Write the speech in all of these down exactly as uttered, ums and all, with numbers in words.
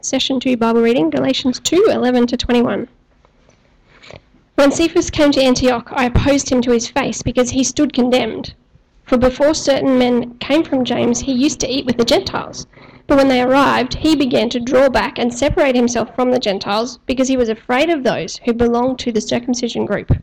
Session two Bible reading, Galatians two, eleven to twenty-one. When Cephas came to Antioch, I opposed him to his face, because he stood condemned. For before certain men came from James, he used to eat with the Gentiles. But when they arrived, he began to draw back and separate himself from the Gentiles, because he was afraid of those who belonged to the circumcision group.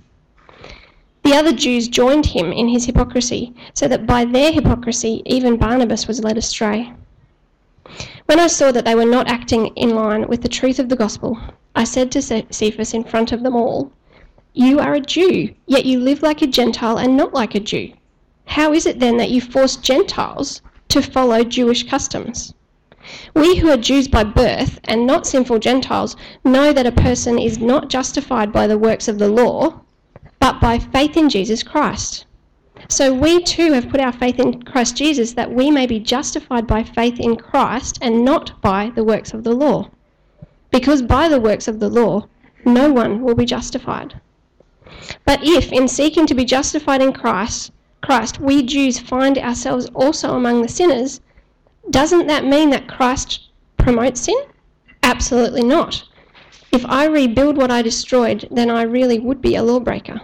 The other Jews joined him in his hypocrisy, so that by their hypocrisy even Barnabas was led astray. When I saw that they were not acting in line with the truth of the gospel, I said to Cephas in front of them all, "You are a Jew, yet you live like a Gentile and not like a Jew. How is it then that you force Gentiles to follow Jewish customs? We who are Jews by birth and not sinful Gentiles know that a person is not justified by the works of the law, but by faith in Jesus Christ. So we too have put our faith in Christ Jesus, that we may be justified by faith in Christ and not by the works of the law. Because by the works of the law, no one will be justified. But if, in seeking to be justified in Christ, Christ, we Jews find ourselves also among the sinners, doesn't that mean that Christ promotes sin? Absolutely not. If I rebuild what I destroyed, then I really would be a lawbreaker.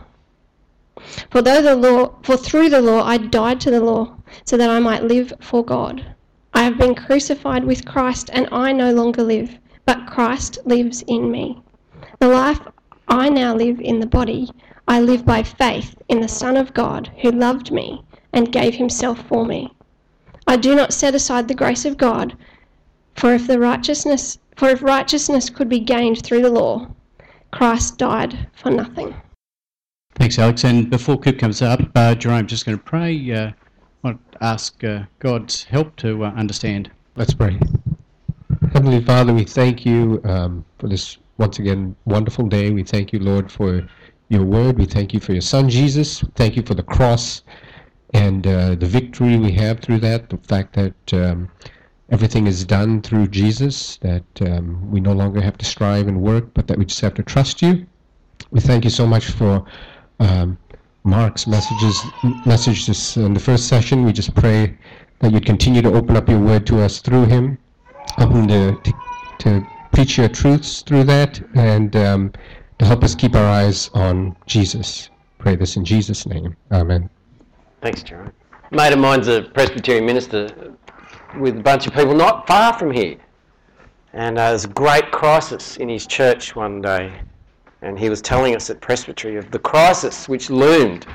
For though the law, for through the law I died to the law, so that I might live for God. I have been crucified with Christ, and I no longer live, but Christ lives in me. The life I now live in the body, I live by faith in the Son of God, who loved me and gave himself for me. I do not set aside the grace of God, for if the righteousness, for if righteousness could be gained through the law, Christ died for nothing." Thanks, Alex. And before Coop comes up, uh, Jerome's just going to pray. Uh, I want to ask uh, God's help to uh, understand. Let's pray. Heavenly Father, we thank you um, for this, once again, wonderful day. We thank you, Lord, for your word. We thank you for your Son, Jesus. Thank you for the cross and uh, the victory we have through that, the fact that um, everything is done through Jesus, that um, we no longer have to strive and work, but that we just have to trust you. We thank you so much for um, Mark's messages, message this in the first session. We just pray that you'd continue to open up your word to us through him, open to, to, to preach your truths through that, and um, to help us keep our eyes on Jesus. Pray this in Jesus' name. Amen. Thanks, Jerome. A mate of mine's a Presbyterian minister with a bunch of people not far from here. And uh, there's a great crisis in his church one day. And he was telling us at Presbytery of the crisis which loomed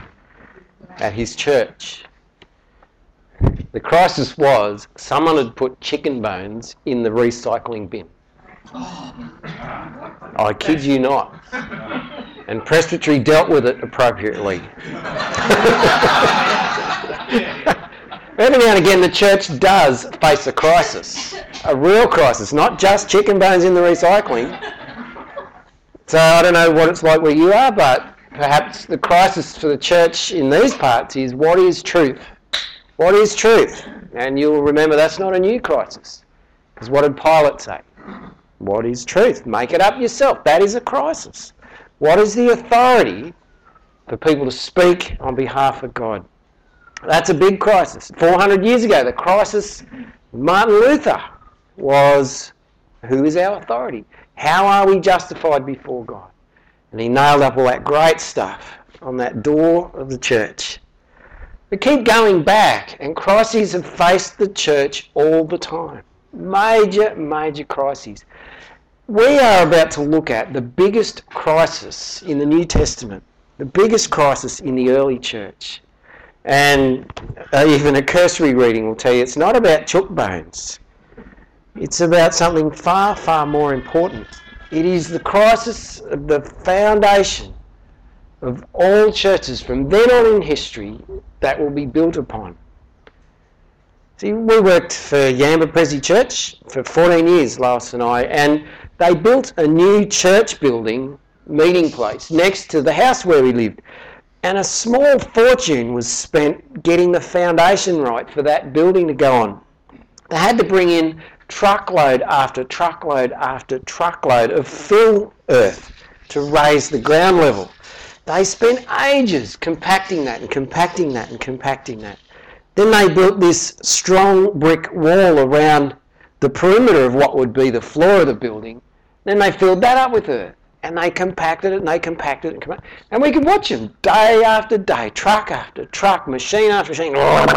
at his church. The crisis was someone had put chicken bones in the recycling bin. I kid you not. And Presbytery dealt with it appropriately. Every now and again the church does face a crisis, a real crisis, not just chicken bones in the recycling. So I don't know what it's like where you are, but perhaps the crisis for the church in these parts is, what is truth? What is truth? And you'll remember that's not a new crisis. Because what did Pilate say? What is truth? Make it up yourself. That is a crisis. What is the authority for people to speak on behalf of God? That's a big crisis. four hundred years ago, the crisis of Martin Luther was, who is our authority? How are we justified before God? And he nailed up all that great stuff on that door of the church. We keep going back, and crises have faced the church all the time. Major, major crises. We are about to look at the biggest crisis in the New Testament, the biggest crisis in the early church. And uh, even a cursory reading will tell you it's not about chook bones. It's about something far, far more important. It is the crisis of the foundation of all churches from then on in history that will be built upon. See, we worked for Yamba Presi Church for fourteen years, Lois and I, and they built a new church building, meeting place, next to the house where we lived. And a small fortune was spent getting the foundation right for that building to go on. They had to bring in truckload after truckload after truckload of fill earth to raise the ground level. They spent ages compacting that and compacting that and compacting that. Then they built this strong brick wall around the perimeter of what would be the floor of the building. Then they filled that up with earth. And they compacted it, and they compacted it, and compacted it. And we could watch them day after day, truck after truck, machine after machine,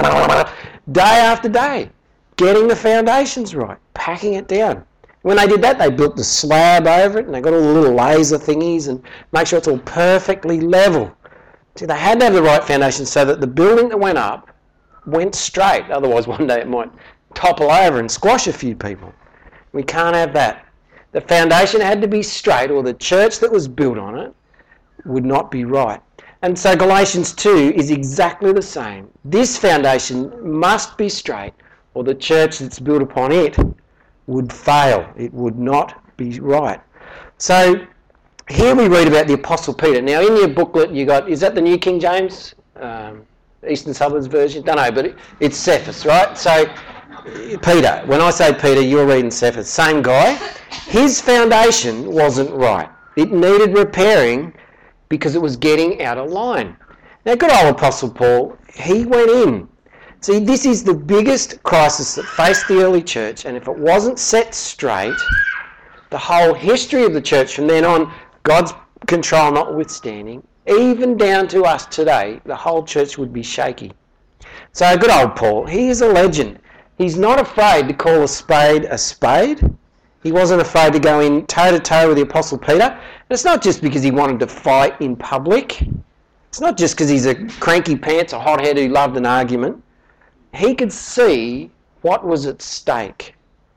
day after day, getting the foundations right, packing it down. When they did that, they built the slab over it, and they got all the little laser thingies and make sure it's all perfectly level. See, they had to have the right foundation so that the building that went up went straight. Otherwise, one day it might topple over and squash a few people. We can't have that. The foundation had to be straight, or the church that was built on it would not be right. And so Galatians two is exactly the same. This foundation must be straight, or the church that's built upon it would fail. It would not be right. So here we read about the Apostle Peter. Now in your booklet you got, is that the New King James? Um, Eastern Suburbs version? Don't know, but it, it's Cephas, right? So Peter, when I say Peter, you're reading Cephas. Same guy. His foundation wasn't right. It needed repairing because it was getting out of line. Now, good old Apostle Paul, he went in. See, this is the biggest crisis that faced the early church, and if it wasn't set straight, the whole history of the church from then on, God's control notwithstanding, even down to us today, the whole church would be shaky. So, good old Paul, he is a legend. He's not afraid to call a spade a spade. He wasn't afraid to go in toe-to-toe with the Apostle Peter. And it's not just because he wanted to fight in public. It's not just because he's a cranky pants, a hothead who loved an argument. He could see what was at stake.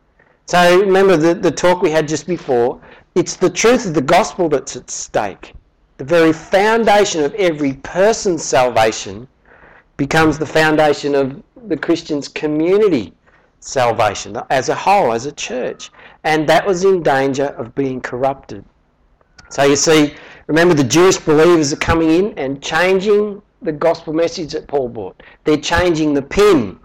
So remember the, the talk we had just before. It's the truth of the gospel that's at stake. The very foundation of every person's salvation becomes the foundation of the Christian's community salvation as a whole, as a church. And that was in danger of being corrupted. So you see, remember the Jewish believers are coming in and changing the gospel message that Paul brought. They're changing the pin.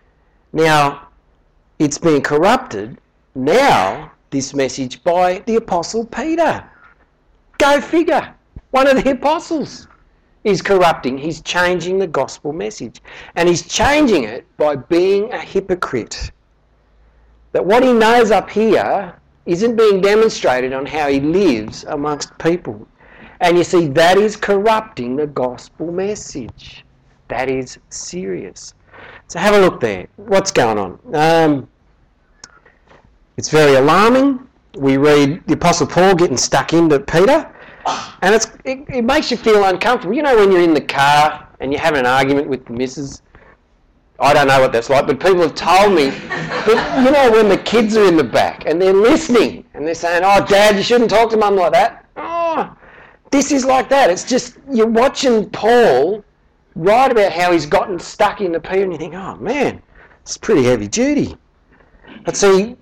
Now, it's being corrupted now, this message, by the Apostle Peter. Go figure. One of the apostles is corrupting. He's changing the gospel message. And he's changing it by being a hypocrite. That what he knows up here isn't being demonstrated on how he lives amongst people. And you see, that is corrupting the gospel message. That is serious. So have a look there. What's going on? Um, it's very alarming. We read the Apostle Paul getting stuck into Peter. And it's, it, it makes you feel uncomfortable. You know when you're in the car and you're having an argument with the missus? I don't know what that's like, but people have told me that, you know, when the kids are in the back and they're listening and they're saying, oh, Dad, you shouldn't talk to Mum like that. Oh, this is like that. It's just, you're watching Paul write about how he's gotten stuck into Peter and you think, oh, man, it's pretty heavy duty. But see,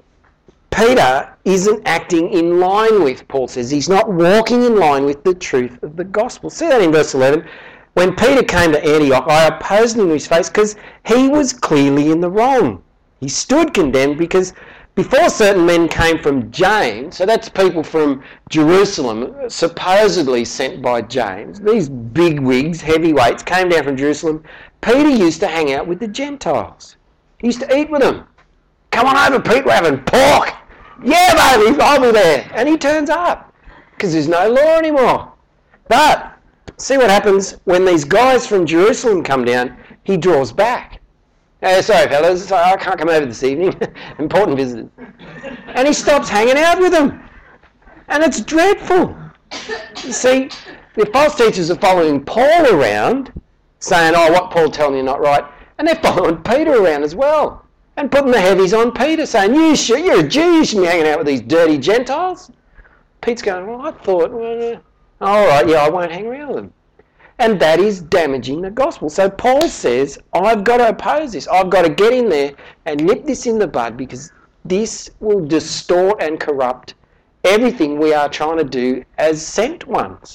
Peter isn't acting in line with, Paul says, he's not walking in line with the truth of the gospel. See that in verse eleven? When Peter came to Antioch, I opposed him to his face because he was clearly in the wrong. He stood condemned because before certain men came from James, so that's people from Jerusalem, supposedly sent by James, these big wigs, heavyweights, came down from Jerusalem. Peter used to hang out with the Gentiles. He used to eat with them. Come on over, Pete, we're having pork. Yeah, baby, I'll be there. And he turns up because there's no law anymore. But see what happens when these guys from Jerusalem come down, he draws back. Oh, sorry, fellas, I can't come over this evening. Important visitors. And he stops hanging out with them. And it's dreadful. You see, the false teachers are following Paul around, saying, oh, what Paul telling you not right. And they're following Peter around as well. And putting the heavies on Peter, saying, you should, you're a Jew, you shouldn't be hanging out with these dirty Gentiles. Pete's going, well, I thought, well, all right, yeah, I won't hang around with them. And that is damaging the gospel. So Paul says, I've got to oppose this. I've got to get in there and nip this in the bud because this will distort and corrupt everything we are trying to do as sent ones.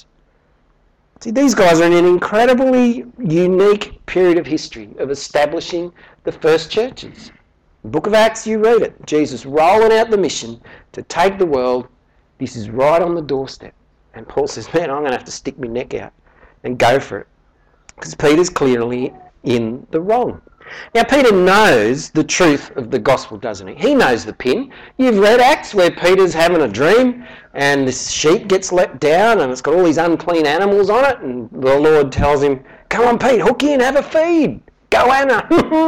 See, these guys are in an incredibly unique period of history of establishing the first churches. The book of Acts, you read it. Jesus rolling out the mission to take the world. This is right on the doorstep. And Paul says, man, I'm going to have to stick my neck out and go for it. Because Peter's clearly in the wrong. Now, Peter knows the truth of the gospel, doesn't he? He knows the pin. You've read Acts where Peter's having a dream and this sheep gets let down and it's got all these unclean animals on it, and the Lord tells him, come on, Pete, hook in, have a feed. Go, Anna.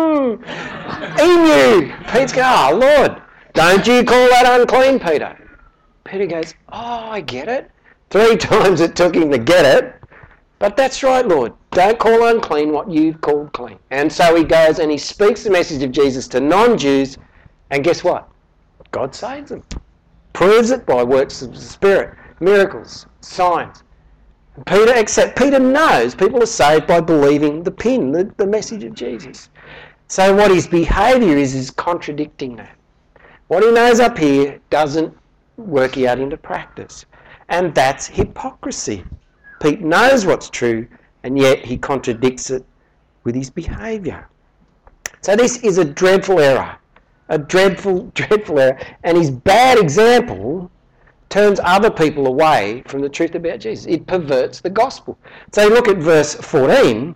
Emu. Pete's going, oh, Lord, don't you call that unclean, Peter. Peter goes, oh, I get it. Three times it took him to get it. But that's right, Lord. Don't call unclean what you've called clean. And so he goes and he speaks the message of Jesus to non-Jews, and guess what? God saves them. Proves it by works of the Spirit, miracles, signs. And Peter, except Peter knows people are saved by believing the pin, the, the message of Jesus. So what his behaviour is, is contradicting that. What he knows up here doesn't work out into practice. And that's hypocrisy. Pete knows what's true, and yet he contradicts it with his behaviour. So this is a dreadful error, a dreadful, dreadful error, and his bad example turns other people away from the truth about Jesus. It perverts the gospel. So look at verse fourteen.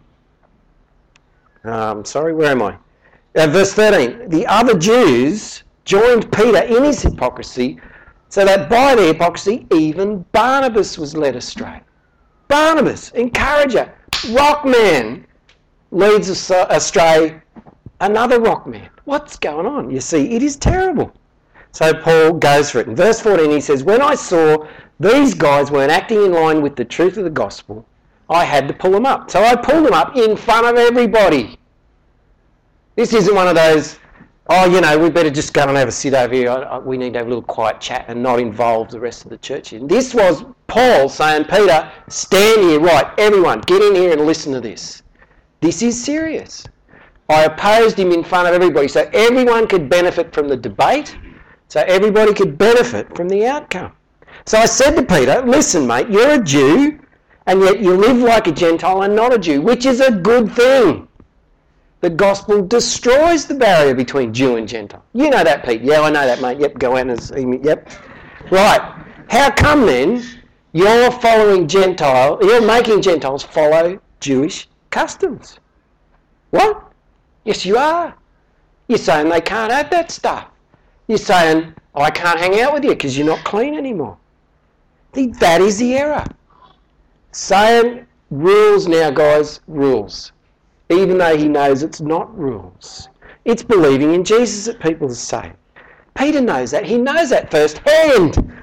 Um, sorry, where am I? Uh, verse thirteen. The other Jews joined Peter in his hypocrisy, so that by their hypocrisy even Barnabas was led astray. Barnabas, encourager, rock man, leads astray another rock man. What's going on? You see, it is terrible. So Paul goes for it. In verse fourteen he says, when I saw these guys weren't acting in line with the truth of the gospel, I had to pull them up. So I pulled them up in front of everybody. This isn't one of those, oh, you know, we better just go and have a sit over here. I, I, we need to have a little quiet chat and not involve the rest of the church. And this was Paul saying, Peter, stand here, right, everyone, get in here and listen to this. This is serious. I opposed him in front of everybody so everyone could benefit from the debate, so everybody could benefit from the outcome. So I said to Peter, listen, mate, you're a Jew, and yet you live like a Gentile and not a Jew, which is a good thing. The gospel destroys the barrier between Jew and Gentile. You know that, Pete. Yeah, I know that, mate. Yep, go out and... Yep. Right. How come then you're following Gentile, you're making Gentiles follow Jewish customs? What? Yes, you are. You're saying they can't have that stuff. You're saying, oh, I can't hang out with you because you're not clean anymore. That is the error. Saying rules now, guys, rules. Even though he knows it's not rules. It's believing in Jesus that people are saved. Peter knows that. He knows that firsthand.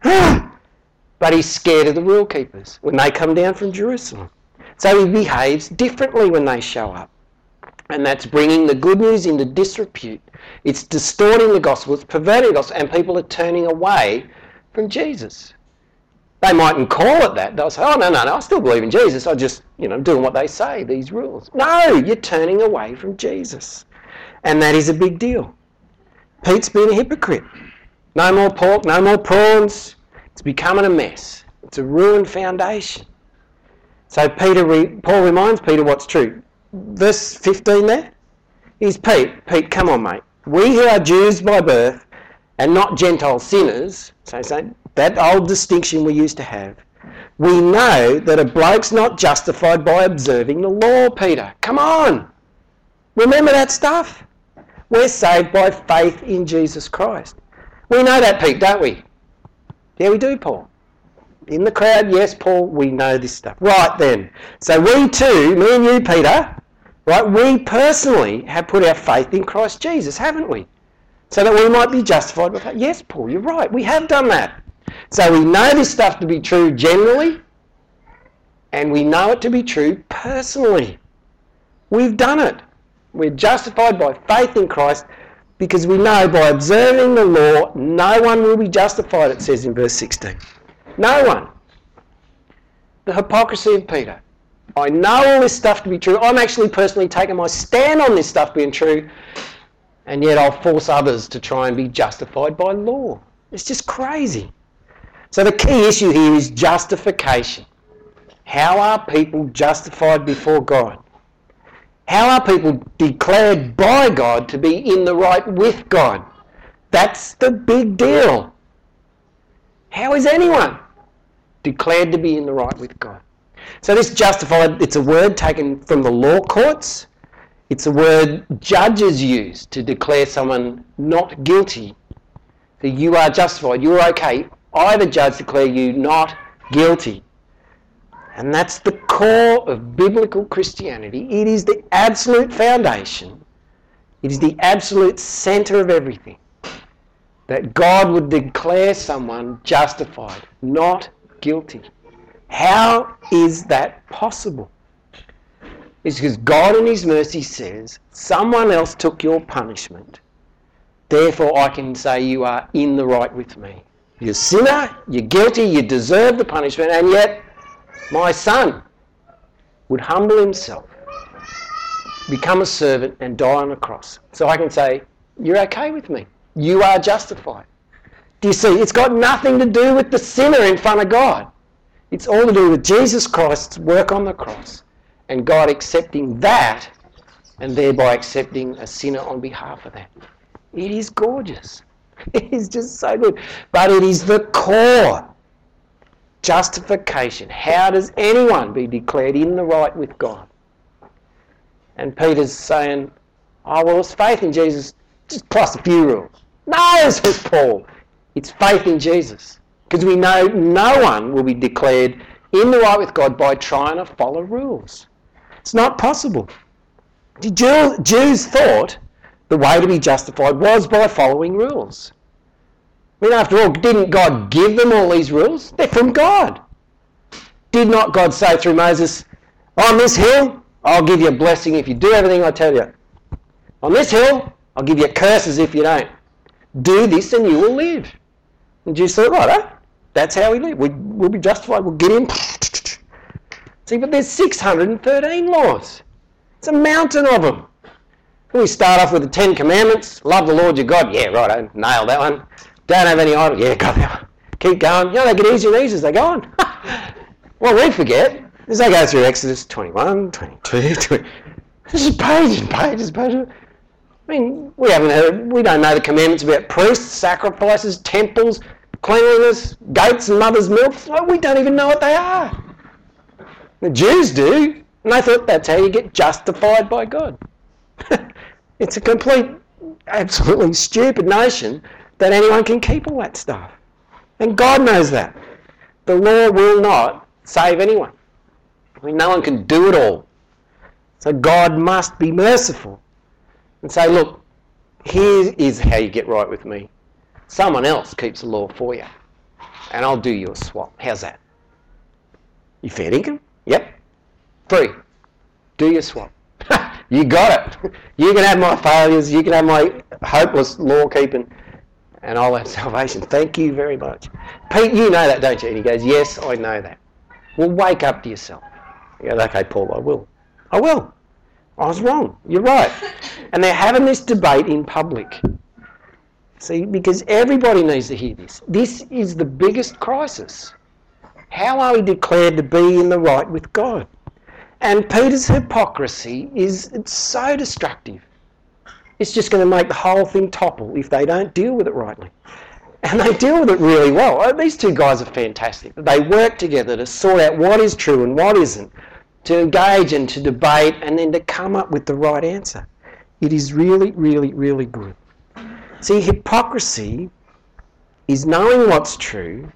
But he's scared of the rule keepers when they come down from Jerusalem. So he behaves differently when they show up. And that's bringing the good news into disrepute. It's distorting the gospel. It's perverting the gospel. And people are turning away from Jesus. They mightn't call it that. They'll say, oh, no, no, no, I still believe in Jesus. I'm just, you know, doing what they say, these rules. No, you're turning away from Jesus. And that is a big deal. Pete's been a hypocrite. No more pork, no more prawns. It's becoming a mess. It's a ruined foundation. So Peter, re- Paul reminds Peter what's true. Verse fifteen there. He's Pete. Pete, come on, mate. We who are Jews by birth and not Gentile sinners, so, so that old distinction we used to have, we know that a bloke's not justified by observing the law, Peter. Come on. Remember that stuff? We're saved by faith in Jesus Christ. We know that, Pete, don't we? Yeah, we do, Paul. In the crowd, yes, Paul, we know this stuff. Right then. So we too, me and you, Peter, right, we personally have put our faith in Christ Jesus, haven't we? So that we might be justified by faith. Yes, Paul, you're right. We have done that. So we know this stuff to be true generally, and we know it to be true personally. We've done it. We're justified by faith in Christ because we know by observing the law, no one will be justified, it says in verse sixteen. No one. The hypocrisy of Peter. I know all this stuff to be true. I'm actually personally taking my stand on this stuff being true, and yet I'll force others to try and be justified by law. It's just crazy. So the key issue here is justification. How are people justified before God? How are people declared by God to be in the right with God? That's the big deal. How is anyone declared to be in the right with God? So this justified, it's a word taken from the law courts. It's a word judges use to declare someone not guilty. That you are justified, you're okay. I, the judge, declare you not guilty. And that's the core of biblical Christianity. It is the absolute foundation. It is the absolute centre of everything. That God would declare someone justified, not guilty. How is that possible? It's because God in his mercy says, someone else took your punishment. Therefore I can say you are in the right with me. You're a sinner, you're guilty, you deserve the punishment, and yet my son would humble himself, become a servant and die on a cross. So I can say, you're okay with me. You are justified. Do you see? It's got nothing to do with the sinner in front of God. It's all to do with Jesus Christ's work on the cross and God accepting that and thereby accepting a sinner on behalf of that. It is gorgeous. It is just so good. But it is the core. Justification. How does anyone be declared in the right with God? And Peter's saying, oh, well, it's faith in Jesus just plus a few rules. No, says Paul. It's faith in Jesus. Because we know no one will be declared in the right with God by trying to follow rules. It's not possible. The Jew, Jews thought the way to be justified was by following rules. I mean, after all, didn't God give them all these rules? They're from God. Did not God say through Moses, on this hill, I'll give you a blessing if you do everything I tell you. On this hill, I'll give you curses if you don't. Do this and you will live. And Jews thought, right, huh? That's how we live. We, we'll be justified. We'll get in. See, but there's six hundred thirteen laws. It's a mountain of them. We start off with the Ten Commandments. Love the Lord your God. Yeah, right, I nailed that one. Don't have any idols. Yeah, got that one. Keep going. You know, they get easier and easier as they go on. What we forget is they go through Exodus twenty-one, twenty-two, twenty. This is pages and pages and pages. I mean, we haven't heard, we don't know the commandments about priests, sacrifices, temples, cleanliness, goats and mother's milk. Well, we don't even know what they are. The Jews do, and they thought that's how you get justified by God. It's a complete, absolutely stupid notion that anyone can keep all that stuff. And God knows that. The law will not save anyone. I mean, no one can do it all. So God must be merciful and say, look, here is how you get right with me. Someone else keeps the law for you, and I'll do you a swap. How's that? You fair dinkum? Yep. Free. Do your swap. You got it. You can have my failures. You can have my hopeless law keeping, and I'll have salvation. Thank you very much. Pete, you know that, don't you? And he goes, yes, I know that. Well, wake up to yourself. He goes, okay, Paul, I will. I will. I was wrong. You're right. And they're having this debate in public. See, because everybody needs to hear this. This is the biggest crisis. How are we declared to be in the right with God? And Peter's hypocrisy is it's so destructive. It's just going to make the whole thing topple if they don't deal with it rightly. And they deal with it really well. Oh, these two guys are fantastic. They work together to sort out what is true and what isn't, to engage and to debate and then to come up with the right answer. It is really, really, really good. See, hypocrisy is knowing what's true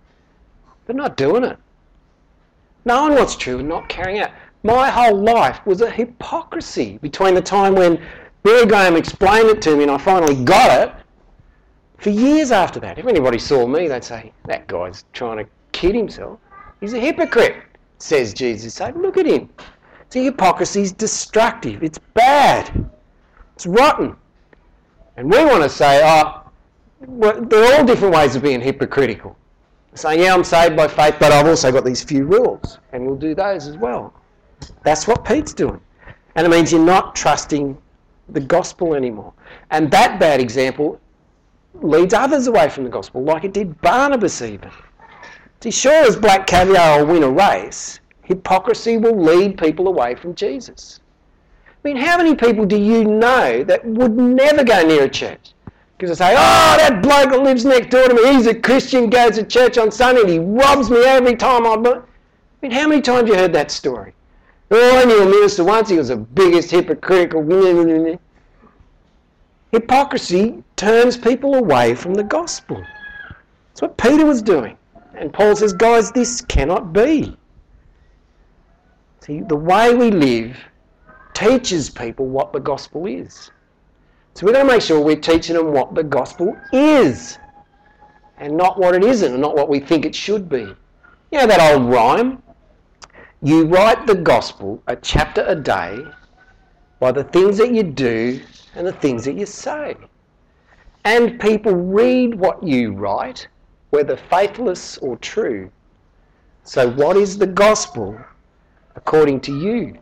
but not doing it. Knowing what's true and not carrying it out. My whole life was a hypocrisy between the time when Billy Graham explained it to me and I finally got it. For years after that, if anybody saw me, they'd say, that guy's trying to kid himself. He's a hypocrite, says Jesus. Say, look at him. See, hypocrisy is destructive. It's bad. It's rotten. And we want to say, oh, well, there are all different ways of being hypocritical. Saying, yeah, I'm saved by faith, but I've also got these few rules, and we'll do those as well. That's what Pete's doing. And it means you're not trusting the gospel anymore. And that bad example leads others away from the gospel, like it did Barnabas even. See, sure as black caviar will win a race, hypocrisy will lead people away from Jesus. I mean, how many people do you know that would never go near a church? Because they say, oh, that bloke that lives next door to me, he's a Christian, goes to church on Sunday and he robs me every time I... I mean, how many times have you heard that story? Oh, I knew a minister once, he was the biggest hypocritical. Hypocrisy turns people away from the gospel. That's what Peter was doing. And Paul says, guys, this cannot be. See, the way we live teaches people what the gospel is. So we've got to make sure we're teaching them what the gospel is and not what it isn't and not what we think it should be. You know that old rhyme? You write the gospel a chapter a day by the things that you do and the things that you say. And people read what you write, whether faithless or true. So what is the gospel according to you?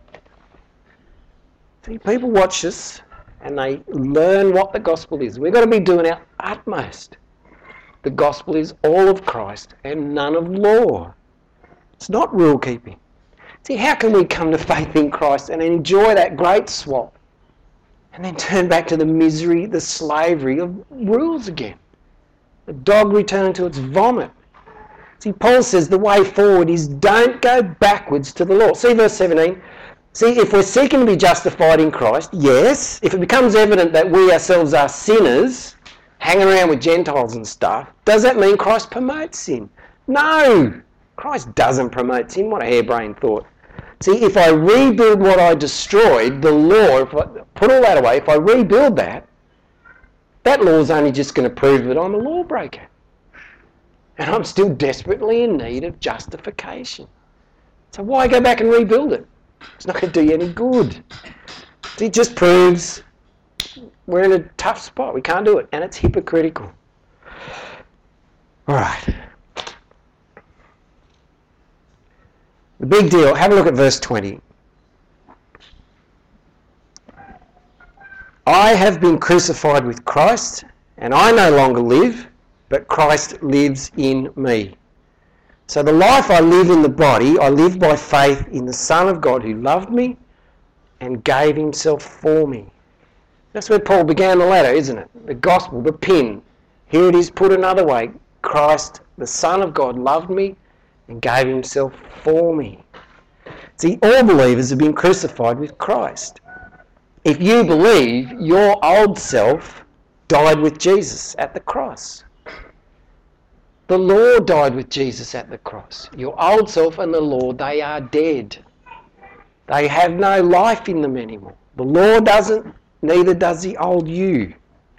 See, people watch us and they learn what the gospel is. We've got to be doing our utmost. The gospel is all of Christ and none of law. It's not rule keeping. See, how can we come to faith in Christ and enjoy that great swap and then turn back to the misery, the slavery of rules again? The dog returning to its vomit. See, Paul says the way forward is don't go backwards to the law. See verse seventeen. See, if we're seeking to be justified in Christ, yes, if it becomes evident that we ourselves are sinners, hanging around with Gentiles and stuff, does that mean Christ promotes sin? No! Christ doesn't promote sin. What a harebrained thought. See, if I rebuild what I destroyed, the law, if I put all that away, if I rebuild that, that law's only just going to prove that I'm a lawbreaker. And I'm still desperately in need of justification. So why go back and rebuild it? It's not going to do you any good. It just proves we're in a tough spot. We can't do it. And it's hypocritical. All right. The big deal. Have a look at verse twenty. I have been crucified with Christ, and I no longer live, but Christ lives in me. So the life I live in the body, I live by faith in the Son of God who loved me and gave himself for me. That's where Paul began the letter, isn't it? The gospel, the pin. Here it is put another way. Christ, the Son of God, loved me and gave himself for me. See, all believers have been crucified with Christ. If you believe, your old self died with Jesus at the cross. The law died with Jesus at the cross. Your old self and the law, they are dead. They have no life in them anymore. The law doesn't, neither does the old you.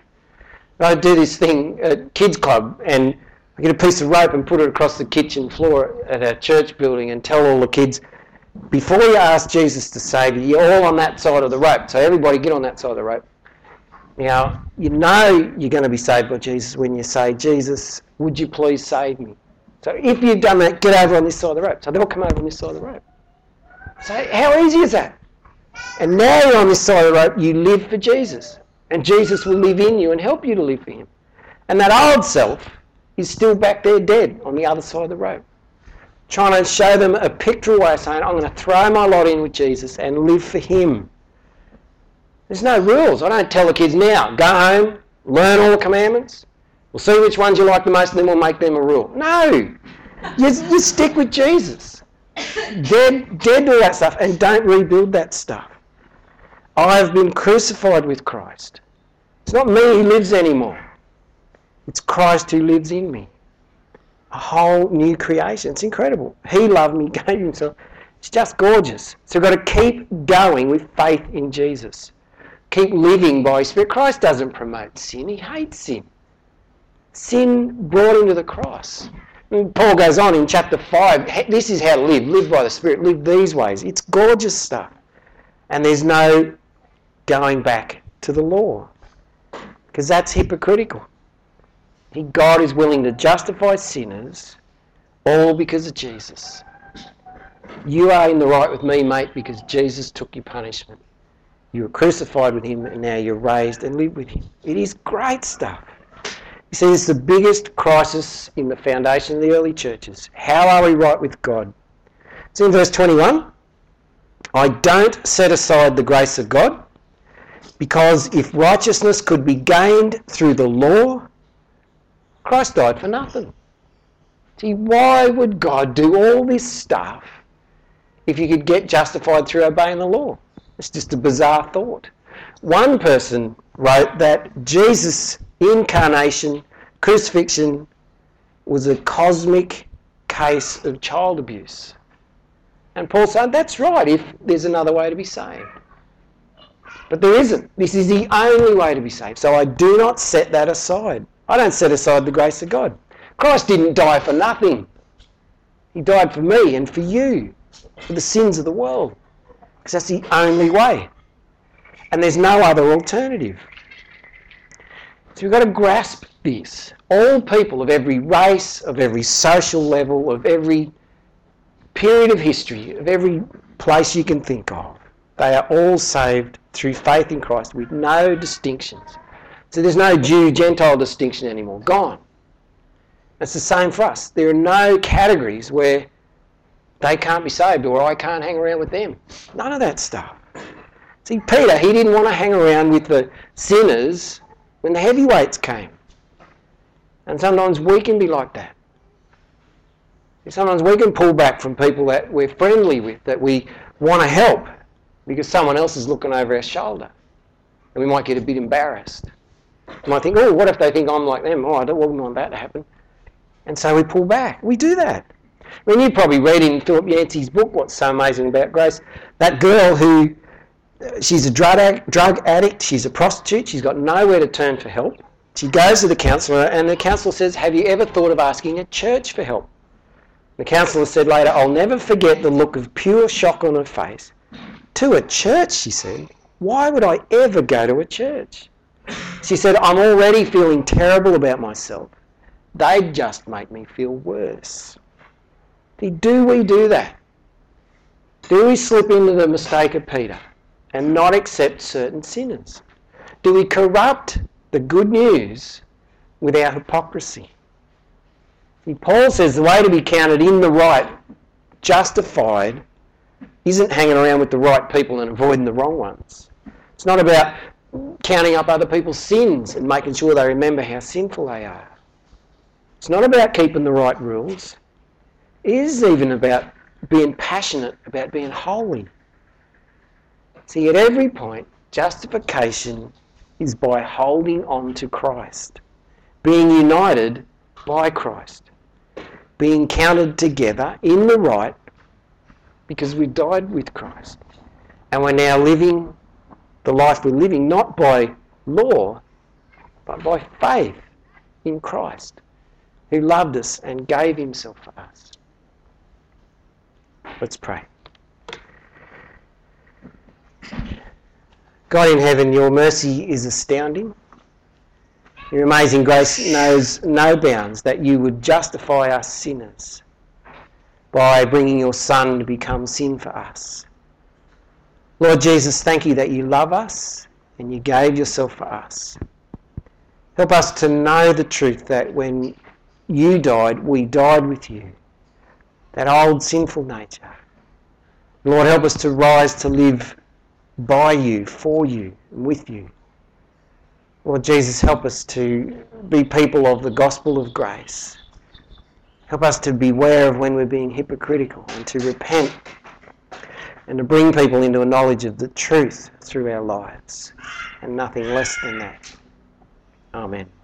I do this thing at kids club, and I get a piece of rope and put it across the kitchen floor at a church building and tell all the kids, before you ask Jesus to save you, you're all on that side of the rope. So everybody get on that side of the rope. Now, you know you're going to be saved by Jesus when you say, Jesus, would you please save me? So if you've done that, get over on this side of the rope. So they'll come over on this side of the rope. So how easy is that? And now you're on this side of the rope, you live for Jesus. And Jesus will live in you and help you to live for him. And that old self is still back there dead on the other side of the rope. Trying to show them a pictorial way of saying, I'm going to throw my lot in with Jesus and live for him. There's no rules. I don't tell the kids now, go home, learn all the commandments. We'll see which ones you like the most and then we'll make them a rule. No. You, you stick with Jesus. Dead, dead to all that stuff and don't rebuild that stuff. I have been crucified with Christ. It's not me who lives anymore. It's Christ who lives in me. A whole new creation. It's incredible. He loved me, gave himself. It's just gorgeous. So we've got to keep going with faith in Jesus. Keep living by his Spirit. Christ doesn't promote sin. He hates sin. Sin brought him to the cross. And Paul goes on in chapter five, this is how to live. Live by the Spirit. Live these ways. It's gorgeous stuff. And there's no going back to the law. Because that's hypocritical. God is willing to justify sinners all because of Jesus. You are in the right with me, mate, because Jesus took your punishment. You were crucified with him and now you're raised and live with him. It is great stuff. You see, it's the biggest crisis in the foundation of the early churches. How are we right with God? It's in verse twenty-one. I don't set aside the grace of God, because if righteousness could be gained through the law, Christ died for nothing. See, why would God do all this stuff if you could get justified through obeying the law. It's just a bizarre thought. One person wrote that Jesus' incarnation, crucifixion, was a cosmic case of child abuse. And Paul said, that's right, if there's another way to be saved. But there isn't. This is the only way to be saved. So I do not set that aside. I don't set aside the grace of God. Christ didn't die for nothing. He died for me and for you, for the sins of the world. Because that's the only way. And there's no other alternative. So we've got to grasp this. All people of every race, of every social level, of every period of history, of every place you can think of, they are all saved through faith in Christ with no distinctions. So there's no Jew-Gentile distinction anymore. Gone. It's the same for us. There are no categories where they can't be saved or I can't hang around with them. None of that stuff. See, Peter, he didn't want to hang around with the sinners when the heavyweights came. And sometimes we can be like that. Sometimes we can pull back from people that we're friendly with, that we want to help, because someone else is looking over our shoulder. And we might get a bit embarrassed. We might think, oh, what if they think I'm like them? Oh, I don't wouldn't want that to happen. And so we pull back. We do that. I mean, you probably read in Philip Yancey's book, What's So Amazing About Grace, that girl who, she's a drug addict, drug addict, she's a prostitute, she's got nowhere to turn for help. She goes to the counsellor, and the counsellor says, have you ever thought of asking a church for help? The counsellor said later, I'll never forget the look of pure shock on her face. To a church, she said. Why would I ever go to a church? She said, I'm already feeling terrible about myself. They'd just make me feel worse. Do we do that? Do we slip into the mistake of Peter and not accept certain sinners? Do we corrupt the good news with our hypocrisy? See, Paul says the way to be counted in the right, justified, isn't hanging around with the right people and avoiding the wrong ones. It's not about counting up other people's sins and making sure they remember how sinful they are. It's not about keeping the right rules. It is even about being passionate about being holy. See, at every point, justification is by holding on to Christ, being united by Christ, being counted together in the right because we died with Christ. And we're now living the life we're living not by law, but by faith in Christ, who loved us and gave himself for us. Let's pray. God in heaven, your mercy is astounding. Your amazing grace knows no bounds, that you would justify us sinners by bringing your Son to become sin for us. Lord Jesus, thank you that you love us and you gave yourself for us. Help us to know the truth that when you died, we died with you. That old sinful nature. Lord, help us to rise to live by you, for you, and with you. Lord Jesus, help us to be people of the gospel of grace. Help us to beware of when we're being hypocritical and to repent and to bring people into a knowledge of the truth through our lives and nothing less than that. Amen.